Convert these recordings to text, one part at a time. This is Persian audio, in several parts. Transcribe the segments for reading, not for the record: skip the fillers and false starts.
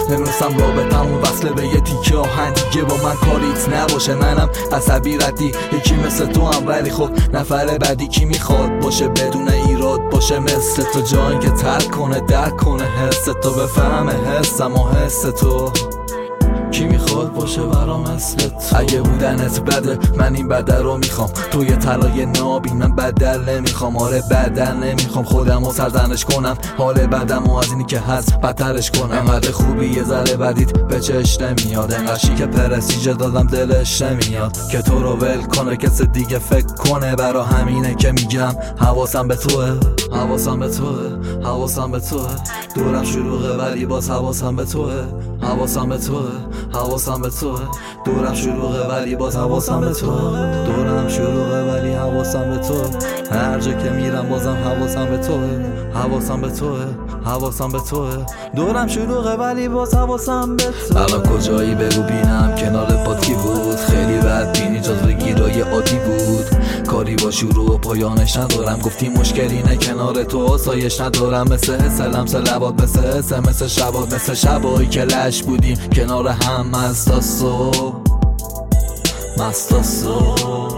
نمیرسم رابطمون وصله به یه تیکه آهن دیگه با من کاریت نباشه. منم عصبی ردی یکی مثل تو هم، ولی خب نفر بعدی کی میخواد باشه بدون ایراد باشه مثل تو؟ جایی که ترک کنه درک کنه حس تو، بفهمه حسم و حس تو. کی میخواد باشه برام مثل تو؟ اگه بودنت بده من این بدل رو میخوام، توی طلای نابی من بدل نمیخوام. آره بدل نمیخوام خودم رو سرزنش کنم، حال بدم و از اینی که هست بدترش کنم. انقدر خوبی یه ذره بدیت به چش نمیاد، انقدر که پرستیژ دادم دلش نمیاد که تو رو ول کنه کس دیگه فکر کنه. برا همینه که میگم حواسم به توه، حواسم به توه، حواسم به توه. دورم شلوغه ولی باز حواسم به توه، حواسم به توه، حواسم به توه. دورم شلوغه ولی باز حواسم به توه، دورم شلوغه ولی حواسم به توه. هر جا که میرم بازم حواسم به توه، حواسم به توه، حواسم به توه. دورم شلوغه ولی باز حواسم به توه. الان کجایی بگو بینم کنار پات کی بود؟ خیلی بد بینی جزو گیرای عادی بود. کاری با شروع و پایانش ندارم، گفتی مشکلی نه کنار تو آسایش ندارم. مثل حس لمس لبات، مثل حس مثل شبات، مثل شبایی که لش بودیم کنار هم مستاسو مستاسو.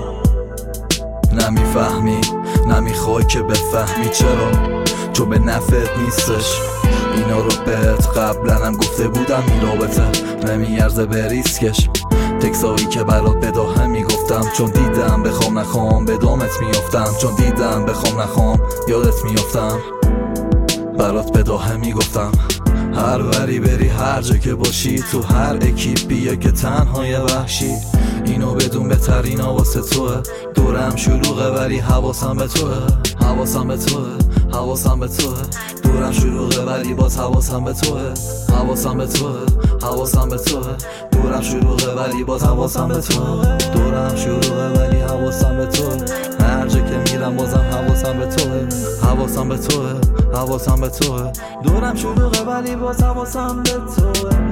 نمیفهمی نمیخوای که بفهمی چرا؟ چون به نفعت نیستش. اینا رو بهت قبلا هم گفته بودم این رابطه نمیارزه به ریسکش. تکسایی که برات بداهه میگفتم، چون دیدم بخوام نخوام به دامت میافتم، چون دیدم بخوام نخوام یادت میافتم. برات بداهه میگفتم هر وری بری هر جا که باشی، تو هر اکیپیه که تنهای وحشی. اینو بدون بهترین واسه توه. دورم شلوغه ولی حواسم به توه، حواسم به توه، حواسم به توه. دورم شلوغه ولی باز حواسم به توه، حواسم به توه، حواسم به توه. دورم شلوغه ولی باز حواسم به توه، دورم شلوغه ولی حواسم به توه. هر جا که میرم بازم حواسم به توه، حواسم به توه، حواسم به توه. دورم شلوغه ولی باز حواسم به توه.